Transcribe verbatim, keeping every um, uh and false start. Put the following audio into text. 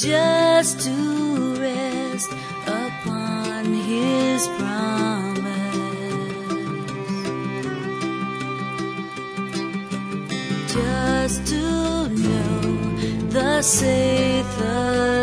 just to rest upon His promise, just to know thus saith the